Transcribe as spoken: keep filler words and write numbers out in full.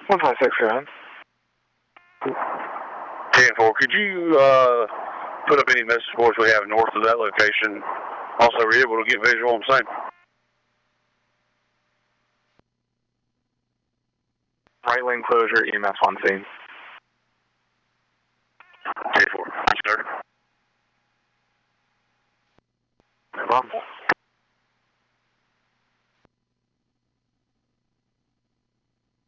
one five six, go ahead. ten four, could you uh, put up any message boards we have north of that location? Also, were you able to get visual on the same? Right lane closure, E M S on scene. ten four, yes, sir. No problem.